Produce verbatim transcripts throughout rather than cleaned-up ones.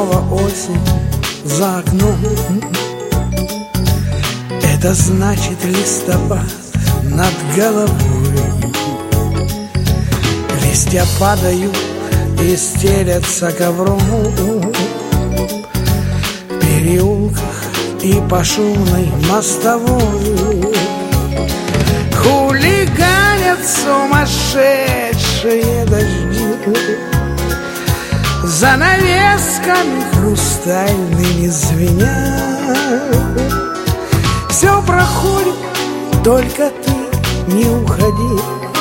снова осень за окном. Это значит листопад над головой. Листья падают и стелятся ковром в переулках и по шумной мостовой. Хулиганят сумасшедшие дожди, занавесками хрустальными звенят. Все проходит, только ты не уходи,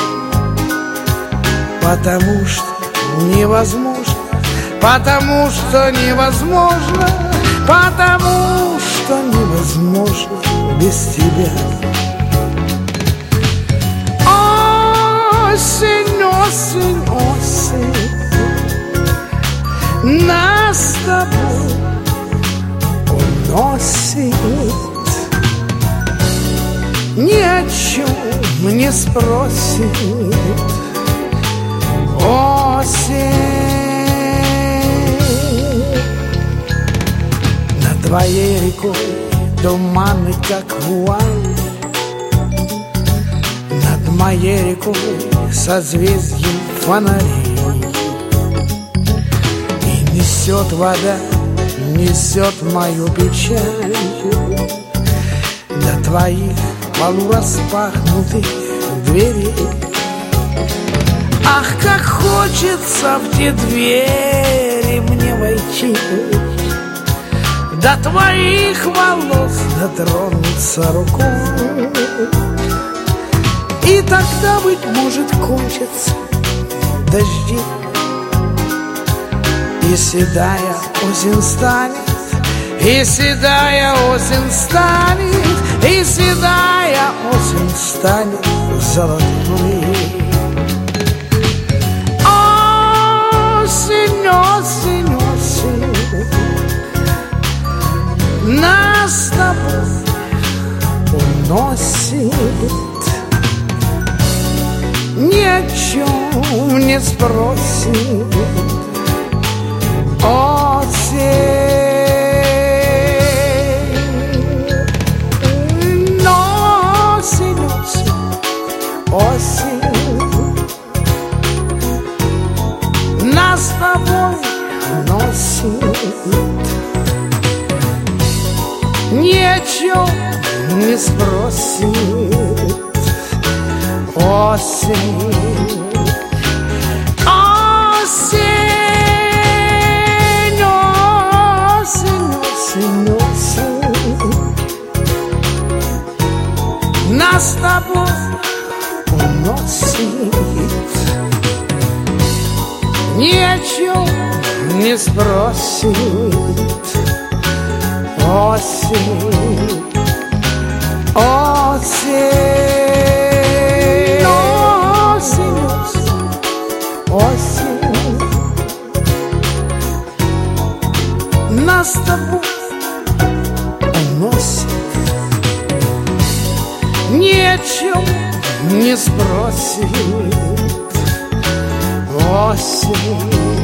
потому что невозможно, потому что невозможно, потому что невозможно без тебя. Осень, осень, осень, нас с тобой уносит, ни о чем не спросит. Осень. Над твоей рекой туманы, как вуаль, над моей рекой созвездием фонарей. И несет вода, несет мою печаль до твоих полураспахнутых дверей. Ах, как хочется в те двери мне войти, до твоих волос дотронуться рукой. И тогда, быть может, кончатся дожди, и седая осень станет, и седая осень станет, и седая осень станет золотой. Осень, осень, осень, нас с тобой уносит, ни о чем не спросит. Осень, осень, осень, осень, нас с тобой носит, ни о чем не спросит. Осень, осень, осень, осень, осень, нас с тобой уносит, ни о чем не спросит. Осень, осень, осень, осень, нас с тобой уносит, ни о чем не спросит. Осень.